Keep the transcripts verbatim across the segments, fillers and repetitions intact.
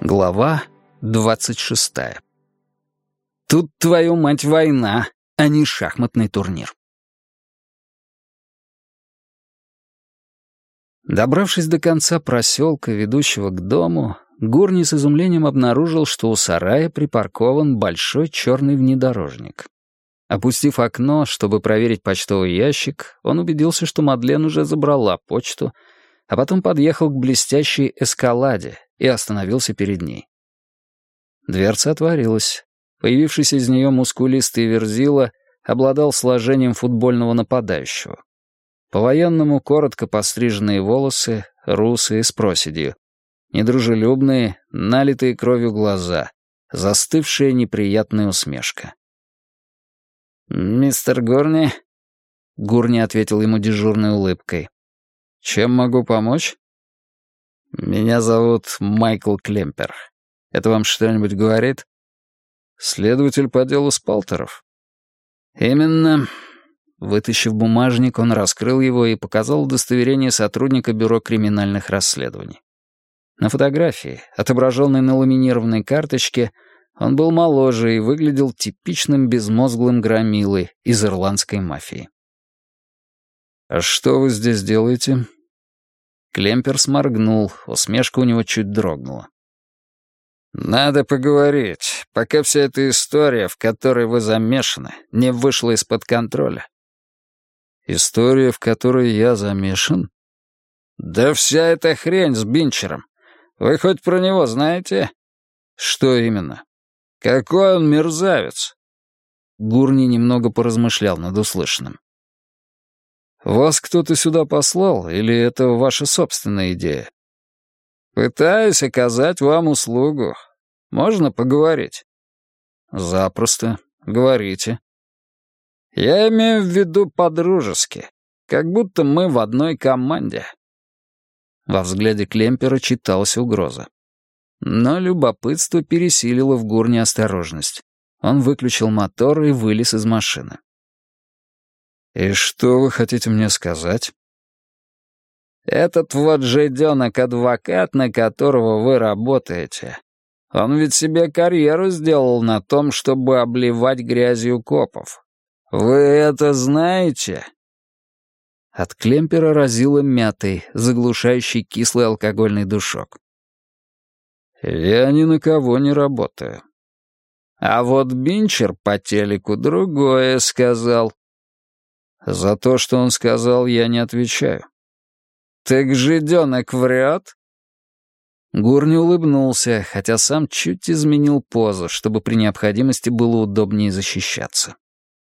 Глава двадцать шестая. Тут, твою мать, война, а не шахматный турнир. Добравшись до конца проселка, ведущего к дому, Гурни с изумлением обнаружил, что у сарая припаркован большой черный внедорожник. Опустив окно, чтобы проверить почтовый ящик, он убедился, что Мадлен уже забрала почту, а потом подъехал к блестящей эскаладе и остановился перед ней. Дверца отворилась. Появившийся из нее мускулистый Верзила обладал сложением футбольного нападающего. По-военному коротко постриженные волосы, русые с проседью. Недружелюбные, налитые кровью глаза, застывшая неприятная усмешка. «Мистер Гурни?» Гурни ответил ему дежурной улыбкой. «Чем могу помочь?» «Меня зовут Майкл Клемпер. Это вам что-нибудь говорит?» «Следователь по делу Спалтеров». «Именно». Вытащив бумажник, он раскрыл его и показал удостоверение сотрудника Бюро криминальных расследований. На фотографии, отображенной на ламинированной карточке, он был моложе и выглядел типичным безмозглым громилой из ирландской мафии. «А что вы здесь делаете?» Клемпер сморгнул, усмешка у него чуть дрогнула. «Надо поговорить, пока вся эта история, в которой вы замешаны, не вышла из-под контроля». «История, в которой я замешан?» «Да вся эта хрень с Бинчером. Вы хоть про него знаете?» «Что именно?» «Какой он мерзавец!» Гурни немного поразмышлял над услышанным. «Вас кто-то сюда послал, или это ваша собственная идея?» «Пытаюсь оказать вам услугу. Можно поговорить?» «Запросто. Говорите». «Я имею в виду по-дружески. Как будто мы в одной команде». Во взгляде Клемпера читалась угроза. Но любопытство пересилило в Гурни осторожность. Он выключил мотор и вылез из машины. «И что вы хотите мне сказать?» «Этот вот жиденок-адвокат, на которого вы работаете, он ведь себе карьеру сделал на том, чтобы обливать грязью копов. Вы это знаете?» От Клемпера разило мятой, заглушающий кислый алкогольный душок. «Я ни на кого не работаю». «А вот Бинчер по телеку другое сказал». «За то, что он сказал, я не отвечаю». «Так жиденок врет?» Гурни улыбнулся, хотя сам чуть изменил позу, чтобы при необходимости было удобнее защищаться.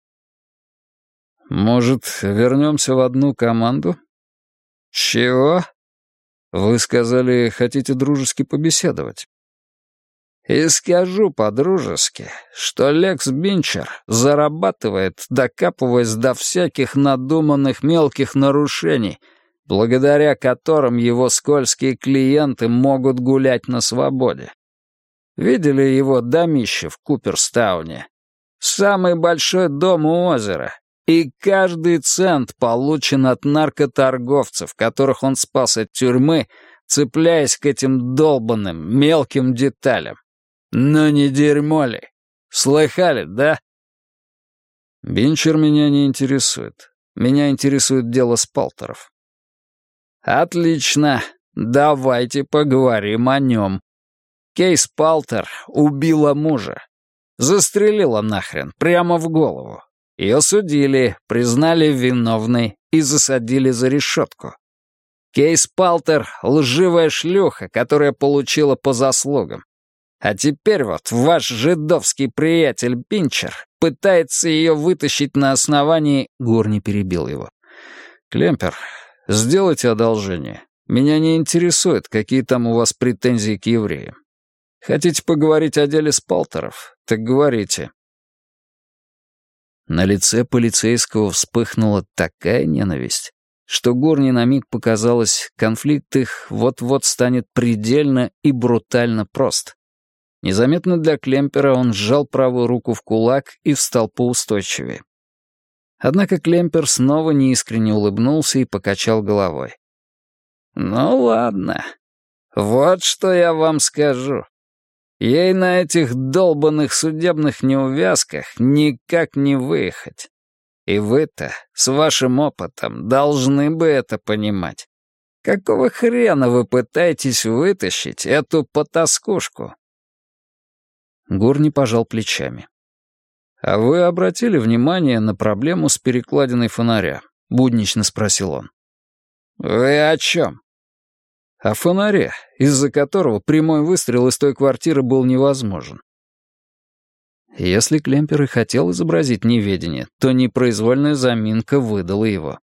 «Может, вернемся в одну команду?» «Чего?» «Вы сказали, хотите дружески побеседовать». «И скажу по-дружески, что Лекс Бинчер зарабатывает, докапываясь до всяких надуманных мелких нарушений, благодаря которым его скользкие клиенты могут гулять на свободе. Видели его домище в Куперстауне? Самый большой дом у озера. И каждый цент получен от наркоторговцев, которых он спас от тюрьмы, цепляясь к этим долбанным мелким деталям. Ну не дерьмо ли? Слыхали, да?» «Бинчер меня не интересует. Меня интересует дело Спалтеров». «Отлично. Давайте поговорим о нем. Кей Спалтер убила мужа. Застрелила нахрен, прямо в голову. Ее судили, признали виновной и засадили за решетку. Кей Спалтер — лживая шлюха, которая получила по заслугам. А теперь вот ваш жидовский приятель Бинчер пытается ее вытащить на основании...» Гурни перебил его. «Клемпер, сделайте одолжение. Меня не интересует, какие там у вас претензии к евреям. Хотите поговорить о деле Спалтеров? Так говорите». На лице полицейского вспыхнула такая ненависть, что Гурни на миг показалось, конфликт их вот-вот станет предельно и брутально прост. Незаметно для Клемпера он сжал правую руку в кулак и встал поустойчивее. Однако Клемпер снова неискренне улыбнулся и покачал головой. «Ну ладно. Вот что я вам скажу. Ей на этих долбанных судебных неувязках никак не выехать. И вы-то, с вашим опытом, должны бы это понимать. Какого хрена вы пытаетесь вытащить эту потаскушку?» Гурни пожал плечами. «А вы обратили внимание на проблему с перекладиной фонаря?» — буднично спросил он. «Вы о чем?» «О фонаре, из-за которого прямой выстрел из той квартиры был невозможен». Если Клемпер и хотел изобразить неведение, то непроизвольная заминка выдала его.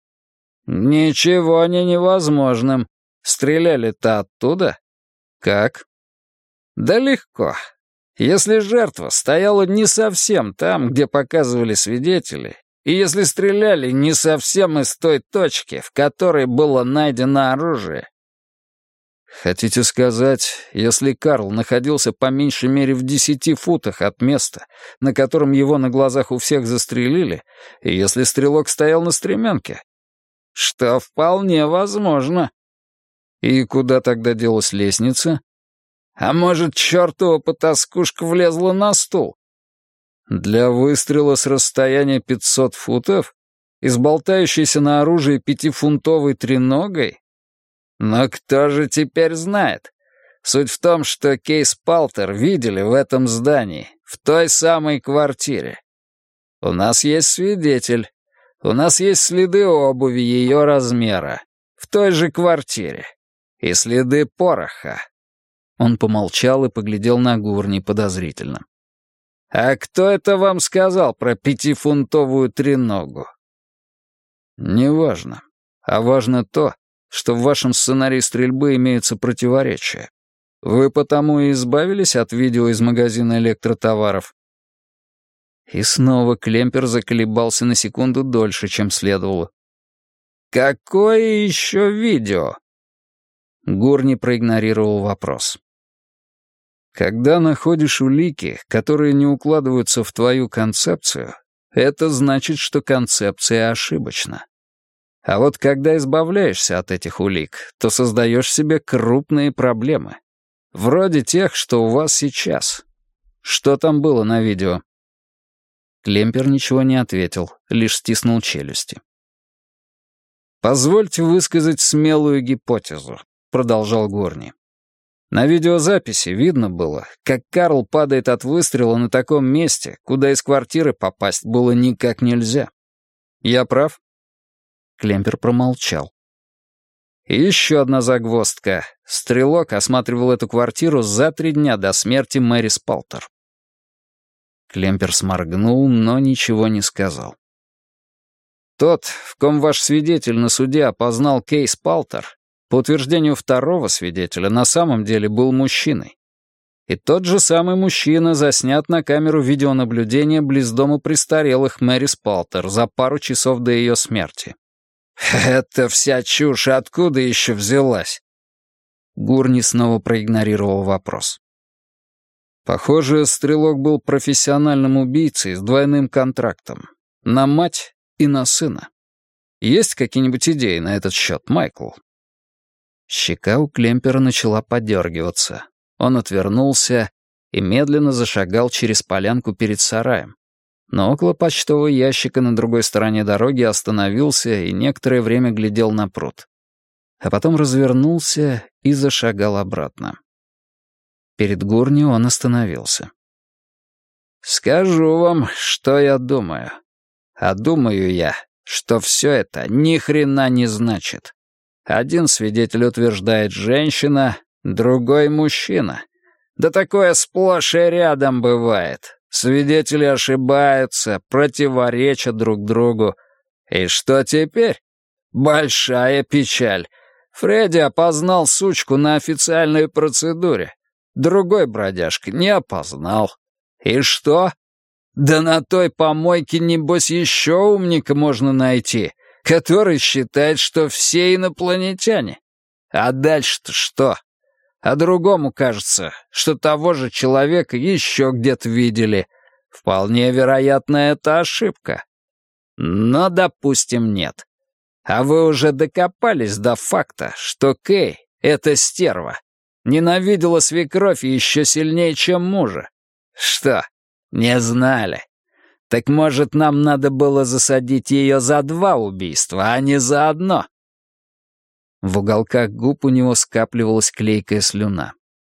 «Ничего не невозможным. Стреляли-то оттуда?» «Как?» «Да легко. Если жертва стояла не совсем там, где показывали свидетели, и если стреляли не совсем из той точки, в которой было найдено оружие...» «Хотите сказать, если Карл находился по меньшей мере в десяти футах от места, на котором его на глазах у всех застрелили, и если стрелок стоял на стремянке?» «Что вполне возможно». «И куда тогда делась лестница?» «А может, чертова потаскушка влезла на стул?» «Для выстрела с расстояния пятьсот футов? И с болтающейся на оружии пятифунтовой треногой? Но кто же теперь знает? Суть в том, что Кейс Палтер видели в этом здании, в той самой квартире. У нас есть свидетель. У нас есть следы обуви ее размера, в той же квартире. И следы пороха». Он помолчал и поглядел на Гурни подозрительно. «А кто это вам сказал про пятифунтовую треногу?» «Неважно. А важно то, что в вашем сценарии стрельбы имеются противоречия. Вы потому и избавились от видео из магазина электротоваров?» И снова Клемпер заколебался на секунду дольше, чем следовало. «Какое еще видео?» Гурни проигнорировал вопрос. «Когда находишь улики, которые не укладываются в твою концепцию, это значит, что концепция ошибочна. А вот когда избавляешься от этих улик, то создаешь себе крупные проблемы. Вроде тех, что у вас сейчас. Что там было на видео?» Клемпер ничего не ответил, лишь стиснул челюсти. «Позвольте высказать смелую гипотезу», — продолжал Гурни. «На видеозаписи видно было, как Карл падает от выстрела на таком месте, куда из квартиры попасть было никак нельзя. Я прав?» Клемпер промолчал. И еще одна загвоздка. Стрелок осматривал эту квартиру за три дня до смерти Мэри Спалтер. Клемпер сморгнул, но ничего не сказал. «Тот, в ком ваш свидетель на суде опознал Кейс Палтер, по утверждению второго свидетеля, на самом деле был мужчиной. И тот же самый мужчина заснят на камеру видеонаблюдения близ дома престарелых Мэри Спалтер за пару часов до ее смерти». «Это вся чушь откуда еще взялась?» Гурни снова проигнорировал вопрос. «Похоже, стрелок был профессиональным убийцей с двойным контрактом. На мать и на сына. Есть какие-нибудь идеи на этот счет, Майкл?» Щека у Клемпера начала подергиваться. Он отвернулся и медленно зашагал через полянку перед сараем. Но около почтового ящика на другой стороне дороги остановился и некоторое время глядел на пруд. А потом развернулся и зашагал обратно. Перед Гурни он остановился. «Скажу вам, что я думаю. А думаю я, что все это ни хрена не значит. Один свидетель утверждает женщина, другой мужчина. Да такое сплошь и рядом бывает. Свидетели ошибаются, противоречат друг другу. И что теперь? Большая печаль. Фредди опознал сучку на официальной процедуре. Другой бродяжка не опознал. И что? Да на той помойке, небось, еще умника можно найти, который считает, что все инопланетяне. А дальше-то что? А другому кажется, что того же человека еще где-то видели. Вполне вероятно, это ошибка. Но, допустим, нет. А вы уже докопались до факта, что Кэй — это стерва. Ненавидела свекровь еще сильнее, чем мужа. Что, не знали? Так может, нам надо было засадить ее за два убийства, а не за одно?» В уголках губ у него скапливалась клейкая слюна.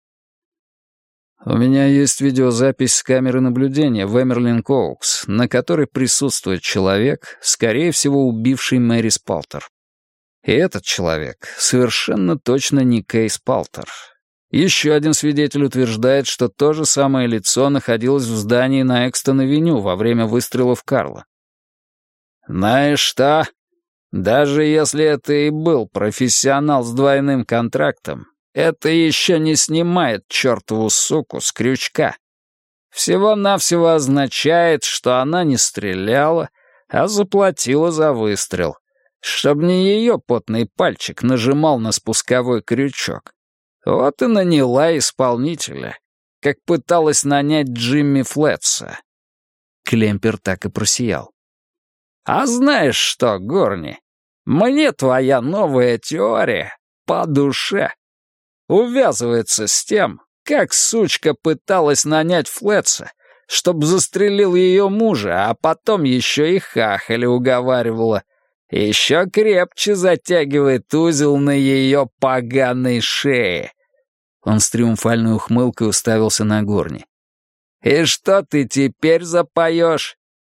«У меня есть видеозапись с камеры наблюдения в Эмерлинг-Оукс, на которой присутствует человек, скорее всего, убивший Мэри Спалтер. И этот человек совершенно точно не Кей Спалтер. Еще один свидетель утверждает, что то же самое лицо находилось в здании на Экстон-авеню во время выстрелов Карла. Знаешь что? Даже если это и был профессионал с двойным контрактом, это еще не снимает чертову суку с крючка. Всего-навсего означает, что она не стреляла, а заплатила за выстрел, чтобы не ее потный пальчик нажимал на спусковой крючок. Вот и наняла исполнителя, как пыталась нанять Джимми Флетса. Клемпер так и просиял. «А знаешь что, Горни, мне твоя новая теория по душе. Увязывается с тем, как сучка пыталась нанять Флетса, чтоб застрелил ее мужа, а потом еще и хахали уговаривала. Еще крепче затягивает узел на ее поганой шее». Он с триумфальной ухмылкой уставился на Горни. «И что ты теперь запоешь?»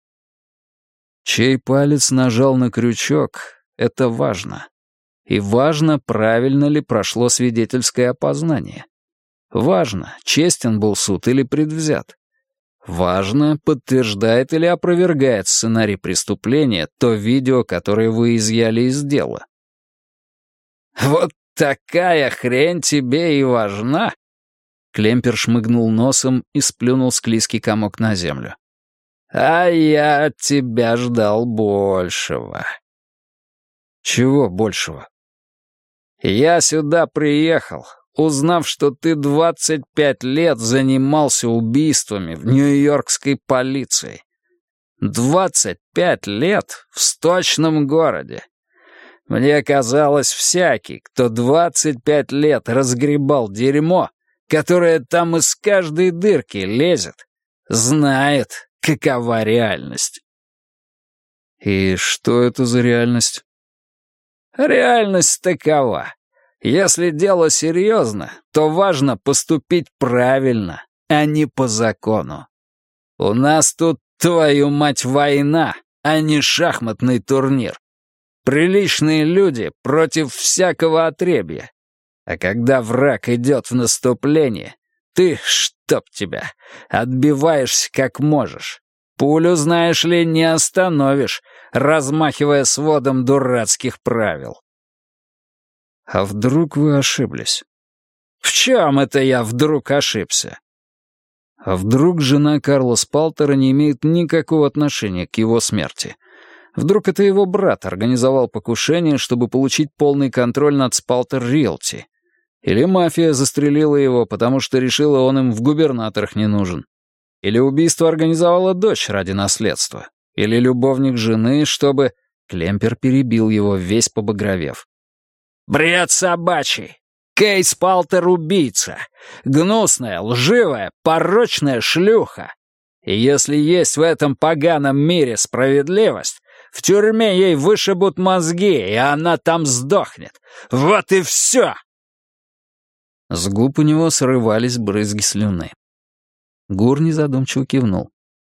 Чей палец нажал на крючок, это важно. И важно, правильно ли прошло свидетельское опознание. Важно, честен был суд или предвзят. Важно, подтверждает или опровергает сценарий преступления то видео, которое вы изъяли из дела. «Вот такая хрень тебе и важна?» Клемпер шмыгнул носом и сплюнул склизкий комок на землю. «А я от тебя ждал большего». «Чего большего?» «Я сюда приехал, узнав, что ты двадцать пять лет занимался убийствами в нью-йоркской полиции. двадцать пять лет в сточном городе. Мне казалось, всякий, кто двадцать пять лет разгребал дерьмо, которое там из каждой дырки лезет, знает, какова реальность». «И что это за реальность?» «Реальность такова. Если дело серьезно, то важно поступить правильно, а не по закону. У нас тут, твою мать, война, а не шахматный турнир. Приличные люди против всякого отребья. А когда враг идет в наступление, ты, чтоб тебя, отбиваешься как можешь. Пулю, знаешь ли, не остановишь, размахивая сводом дурацких правил». «А вдруг вы ошиблись?» «В чем это я вдруг ошибся?» «А вдруг жена Карла Спалтера не имеет никакого отношения к его смерти? Вдруг это его брат организовал покушение, чтобы получить полный контроль над Спалтер Риэлти? Или мафия застрелила его, потому что решила, он им в губернаторах не нужен? Или убийство организовала дочь ради наследства? Или любовник жены, чтобы...» Клемпер перебил его, весь побагровев. «Бред собачий! Кей Спалтер — убийца! Гнусная, лживая, порочная шлюха! И если есть в этом поганом мире справедливость, в тюрьме ей вышибут мозги, и она там сдохнет! Вот и все!» С губ у него срывались брызги слюны. Гурни задумчиво кивнул.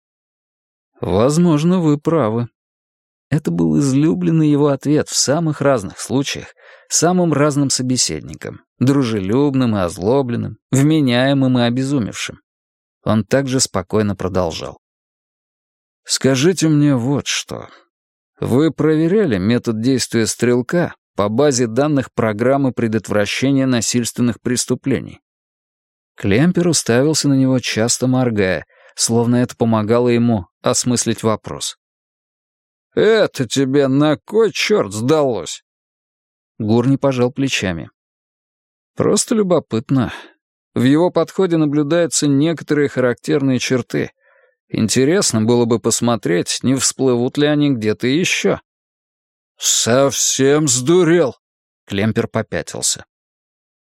«Возможно, вы правы». Это был излюбленный его ответ в самых разных случаях, самым разным собеседникам, дружелюбным и озлобленным, вменяемым и обезумевшим. Он также спокойно продолжал. «Скажите мне вот что. Вы проверяли метод действия стрелка по базе данных программы предотвращения насильственных преступлений?» Клемпер уставился на него, часто моргая, словно это помогало ему осмыслить вопрос. «Это тебе на кой черт сдалось?» Гурни пожал плечами. «Просто любопытно. В его подходе наблюдаются некоторые характерные черты. Интересно было бы посмотреть, не всплывут ли они где-то еще». «Совсем сдурел?» — Клемпер попятился.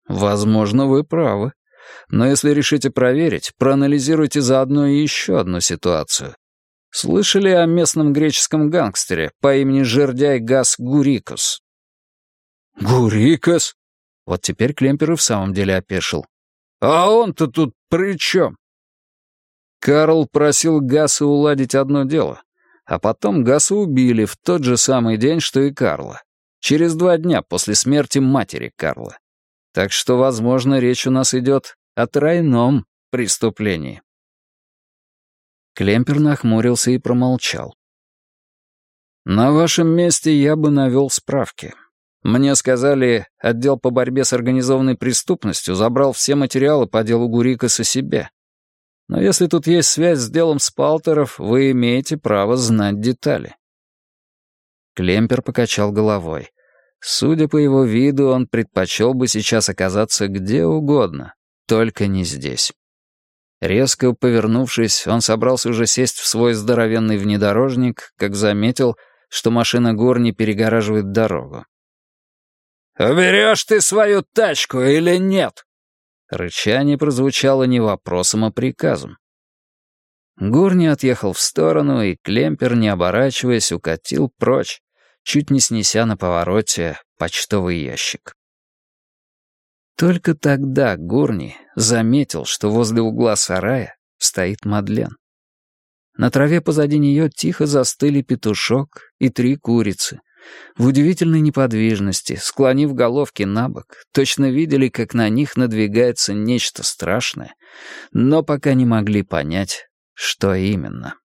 Возможно, вы правы. Но если решите проверить, проанализируйте заодно и еще одну ситуацию. Слышали о местном греческом гангстере по имени Жердяй Гас Гурикос? Гурикос? Вот теперь Клемпер и в самом деле опешил. А он-то тут при чем? Карл просил Гаса уладить одно дело, а потом Гаса убили в тот же самый день, что и Карла. Через два дня после смерти матери Карла. Так что, возможно, речь у нас идет о тройном преступлении. Клемпер нахмурился и промолчал. На вашем месте я бы навел справки. Мне сказали, отдел по борьбе с организованной преступностью забрал все материалы по делу Гурикоса себе. Но если тут есть связь с делом Спалтеров, вы имеете право знать детали. Клемпер покачал головой. Судя по его виду, он предпочел бы сейчас оказаться где угодно, только не здесь. Резко повернувшись, он собрался уже сесть в свой здоровенный внедорожник, как заметил, что машина Гурни перегораживает дорогу. «Уберешь ты свою тачку или нет?» Рычание прозвучало не вопросом, а приказом. Гурни отъехал в сторону, и Клемпер, не оборачиваясь, укатил прочь, чуть не снеся на повороте почтовый ящик. Только тогда Гурни заметил, что возле угла сарая стоит Мадлен. На траве позади нее тихо застыли петушок и три курицы. В удивительной неподвижности, склонив головки на бок, точно видели, как на них надвигается нечто страшное, но пока не могли понять, что именно.